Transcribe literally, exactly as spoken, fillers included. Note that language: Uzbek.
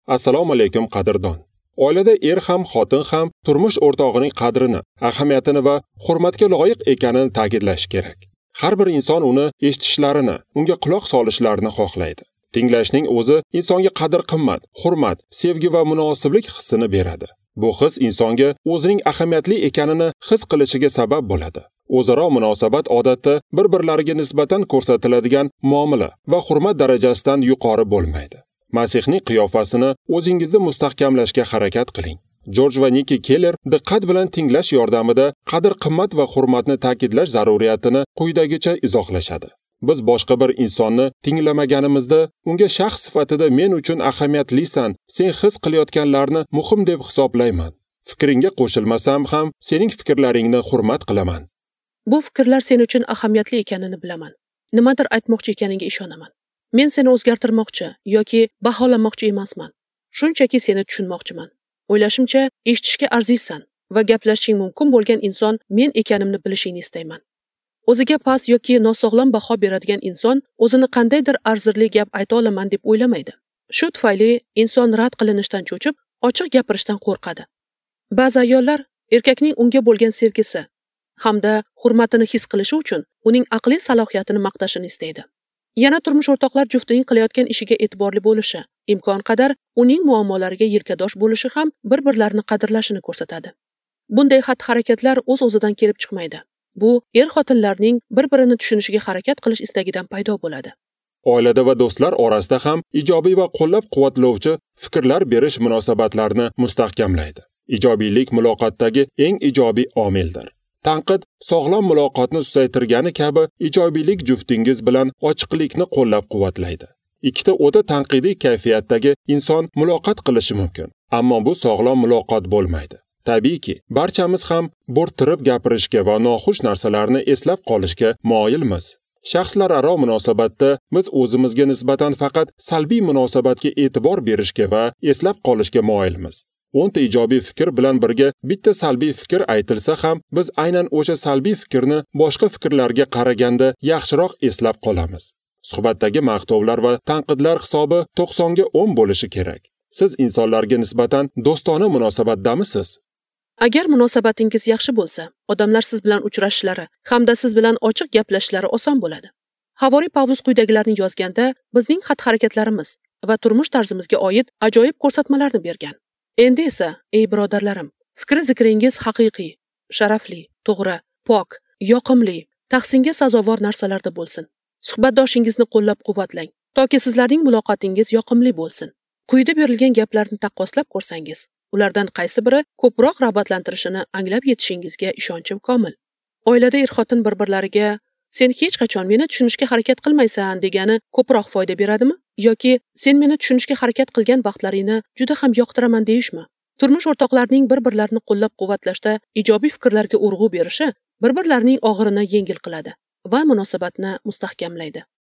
Assalomu alaykum qadrdon. Oilada er ham, xotin ham turmush o'rtog'ining qadrini, ahamiyatini va hurmatga loyiq ekanini ta'kidlash kerak. Har bir inson uni eshitishlarini, unga quloq solishlarini xohlaydi. Tinglashning o'zi insonga qadr-qimmat, hurmat, sevgi va munosiblik hissini beradi. Bu his insonga o'zining ahamiyatli ekanini his qilishiga sabab bo'ladi. O'zaro munosabat odatda bir-birlariga nisbatan ko'rsatiladigan muomala va hurmat darajasidan yuqori bo'lmaydi. Masihning qiyofasini o'zingizda mustahkamlashga harakat qiling. Jorj va Nikki Keller diqqat bilan tinglash yordamida qadr-qimmat va hurmatni ta'kidlash zaruriyatini quyidagicha izohlashadi. Biz boshqa bir insonni tinglamaganimizda, unga shaxs sifatida men uchun ahamiyatlisan, sen his qilayotganlarni muhim deb hisoblayman. Fikringga qo'shilmasam ham, sening fikrlaringni hurmat qilaman. Bu fikrlar sen uchun ahamiyatli ekanini bilaman. Nimadir aytmoqchi ekaniga ishonaman. Men seni o'zgartirmoqchi yoki baholamoqchi emasman. Shunchaki seni tushunmoqchiman. O'ylashimcha, eshitishga arziysan va gaplashishing mumkin bo'lgan inson men ekanimni bilishingni istayman. O'ziga past yoki nosog'lom baho beradigan inson o'zini qandaydir arzirli gap ayta olaman deb o'ylamaydi. Shu tufayli inson rad qilinishdan cho'chib, ochiq gapirishdan qo'rqadi. Ba'zi ayollar erkakning unga bo'lgan sevgisi hamda hurmatini his qilishi uchun uning aqliy salohiyatini maqtashini istaydi. Yana turmush o'rtoqlar juftining qilayotgan ishiga e'tiborli bo'lishi, imkon qadar uning muammolariga yelkadosh bo'lishi ham bir-birlarini qadrlashini ko'rsatadi. Bunday xatti-harakatlar o'z-o'zidan kelib chiqmaydi. Bu er-xotinlarning bir-birini tushunishiga harakat qilish istagidan paydo bo'ladi. Oilada va do'stlar orasida ham ijobiy va qo'llab-quvvatlovchi fikrlar berish munosabatlarni mustahkamlaydi. Ijobiylik muloqotdagi eng ijobiy omildir. Tanqid sog'lom muloqotni susaytirgani kabi ijobiylik juftingiz bilan ochiqlikni qo'llab-quvvatlaydi. Ikkita o'ta tanqidiy kayfiyatdagi inson muloqot qilishi mumkin, ammo bu sog'lom muloqot bo'lmaydi. Tabiiyki, barchamiz ham bo'rttirib gapirishga va noxush narsalarni eslab qolishga moyilmiz. Shaxslararo munosabatda biz o'zimizga nisbatan faqat salbiy munosabatga e'tibor berishga va eslab qolishga moyilmiz. o'nta ijobiy fikr bilan birga bitta salbiy fikr aytilsa ham, biz aynan o'sha salbiy fikrni boshqa fikrlarga qaraganda yaxshiroq eslab qolamiz. Suhbatdagi maqtovlar va tanqidlar hisobi to'qsonga o'n bo'lishi kerak. Siz insonlarga nisbatan do'stona munosabatdamisiz? Agar munosabatingiz yaxshi bo'lsa, odamlar siz bilan uchrashishlari hamda siz bilan ochiq gaplashishlari oson bo'ladi. Havoriy Pavlus quyidagilarni yozganda bizning xatti-harakatlarimiz va turmush tarzimizga oid ajoyib ko'rsatmalarni bergan. Endi esa, ey birodarlarim, fikr-zikringiz haqiqiy, sharafli, to'g'ri, pok, yoqimli, tahsinga sazovor narsalarda bo'lsin. Suhbatdoshingizni qo'llab-quvvatlang, toki sizlarning muloqotingiz yoqimli bo'lsin. Quyida berilgan gaplarni taqqoslab ko'rsangiz, ulardan qaysi biri ko'proq rag'batlantirishini anglab yetishingizga ishonchim komil. Oilada er-xotin bir-birlariga sen hech qachon meni tushunishga harakat qilmaysan degani ko'proq foyda beradimi? Yoki sen meni tushunishga harakat qilgan vaqtlaringni juda ham yoqtiraman deyishmi? Turmush o'rtoqlarining bir-birlarini qo'llab-quvvatlashda ijobiy fikrlarga urg'u berishi bir-birlarining og'irini yengil qiladi va munosabatni mustahkamlaydi.